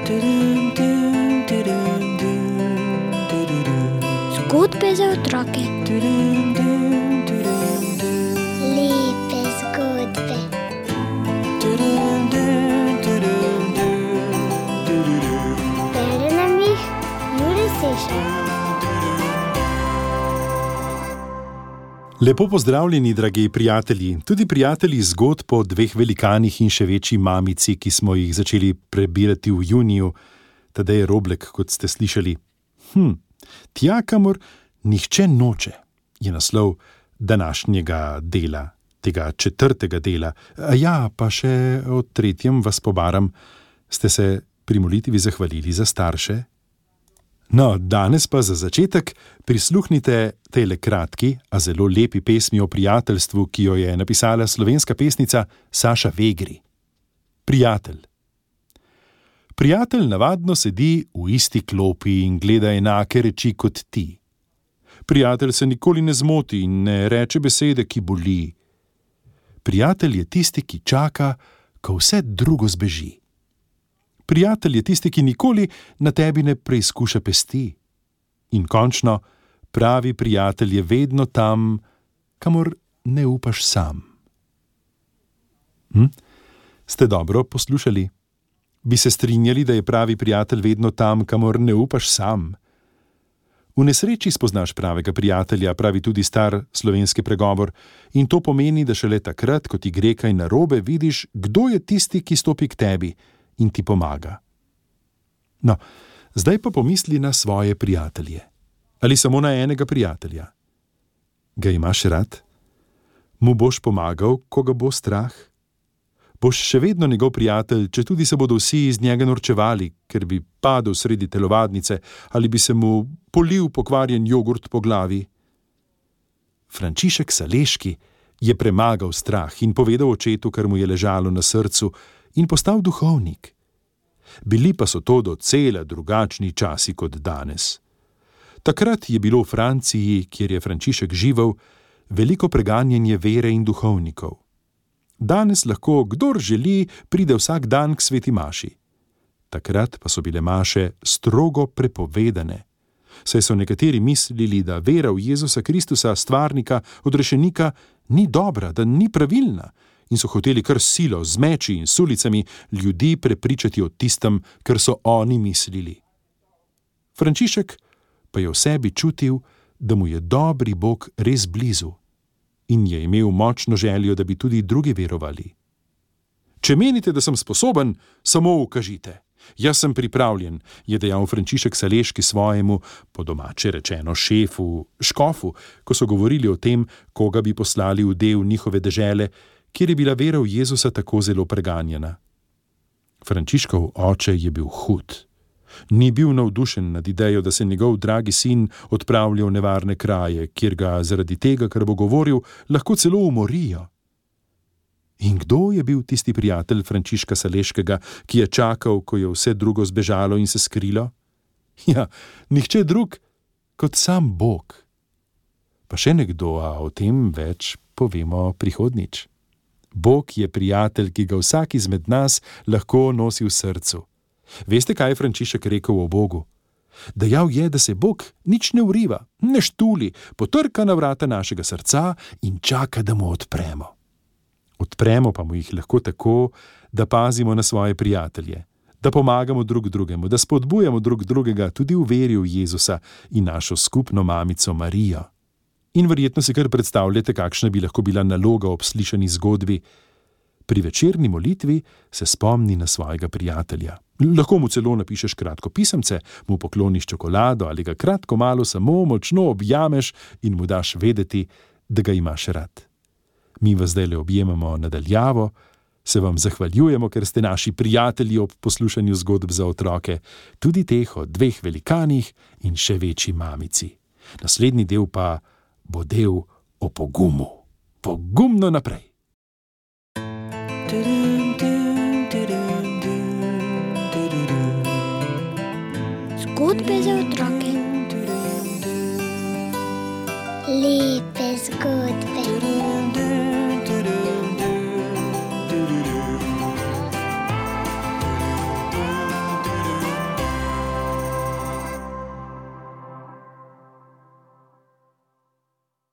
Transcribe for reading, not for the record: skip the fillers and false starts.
Zgodbe za otroke. Lepe zgodbe. Bere nam jih Jure Sešar. Lepo pozdravljeni, dragi prijatelji, tudi prijatelji zgodb o dveh velikanih in še večji mamici, ki smo jih začeli prebirati v juniju. Tadej Roblek, kot ste slišali. Tja, kamor nihče noče, je naslov današnjega dela, tega 4. dela. Ja, pa še o 3. vas pobaram. Ste se pri molitvi zahvalili za starše? No, danes pa za začetek prisluhnite tejle kratki, a zelo lepi pesmi o prijateljstvu, ki jo je napisala slovenska pesnica Saša Vegri. Prijatelj. Prijatelj navadno sedi v isti klopi in gleda enake reči kot ti. Prijatelj se nikoli ne zmoti in ne reče besede, ki boli. Prijatelj je tisti, ki čaka, ko vse drugo zbeži. Prijatelj je tisti, ki nikoli na tebi ne preizkuša pesti. In končno, pravi prijatelj je vedno tam, kamor ne upaš sam. Ste dobro poslušali? Bi se strinjali, da je pravi prijatelj vedno tam, kamor ne upaš sam? V nesreči spoznaš pravega prijatelja, pravi tudi star slovenski pregovor, in to pomeni, da šele takrat, ko ti gre kaj narobe, vidiš, kdo je tisti, ki stopi k tebi in ti pomaga. No, zdaj pa pomisli na svoje prijatelje. Ali samo na enega prijatelja. Ga imaš rad? Mu boš pomagal, ko ga bo strah? Boš še vedno njegov prijatelj, če tudi se bodo vsi iz njega norčevali, ker bi padel sredi telovadnice ali bi se mu polil pokvarjen jogurt po glavi? Frančišek Saleški je premagal strah in povedal očetu, kar mu je ležalo na srcu, in postal duhovnik. Bili pa so to docela drugačni časi kot danes. Takrat je bilo v Franciji, kjer je Frančišek živel, veliko preganjanje vere in duhovnikov. Danes lahko, kdor želi, pride vsak dan k sveti maši. Takrat pa so bile maše strogo prepovedane, saj so nekateri mislili, da vera v Jezusa Kristusa, stvarnika, odrešenika, ni dobra, da ni pravilna, in so hoteli kar silo, z meči in sulicami ljudi prepričati o tistem, kar so oni mislili. Frančišek pa je v sebi čutil, da mu je dobri Bog res blizu in je imel močno željo, da bi tudi drugi verovali. Če menite, da sem sposoben, samo ukažite. Jaz sem pripravljen, je dejal Frančišek Saleški svojemu, po domače rečeno šefu, škofu, ko so govorili o tem, koga bi poslali v del njihove dežele, kjer je bila vera v Jezusa tako zelo preganjena. Frančiškov oče je bil hud. Ni bil navdušen nad idejo, da se njegov dragi sin odpravlja v nevarne kraje, kjer ga zaradi tega, kar bo govoril, lahko celo umorijo. In kdo je bil tisti prijatelj Frančiška Saleškega, ki je čakal, ko je vse drugo zbežalo in se skrilo? Ja, nihče drug kot sam Bog. Pa še nekdo, a o tem več povemo prihodnjič. Bog je prijatelj, ki ga vsak izmed nas lahko nosi v srcu. Veste, kaj je Frančišek rekel o Bogu? Dejal je, da se Bog nič ne vriva, ne štuli, potrka na vrata našega srca in čaka, da mu odpremo. Odpremo pa mu jih lahko tako, da pazimo na svoje prijatelje, da pomagamo drug drugemu, da spodbujamo drug drugega tudi v veri v Jezusa in našo skupno mamico Marijo. In verjetno si kar predstavljate, kakšna bi lahko bila naloga ob slišani zgodbi. Pri večerni molitvi se spomni na svojega prijatelja. Lahko mu celo napišeš kratko pisemce, mu pokloniš čokolado ali ga kratko malo samo močno objameš in mu daš vedeti, da ga imaš rad. Mi vas zdajle objemamo nadaljavo, se vam zahvaljujemo, ker ste naši prijatelji ob poslušanju zgodb za otroke, tudi teh o dveh velikanih in še večji mamici. Naslednji del pa bo del o pogumu. Pogumno naprej. Zgodbe za otroke.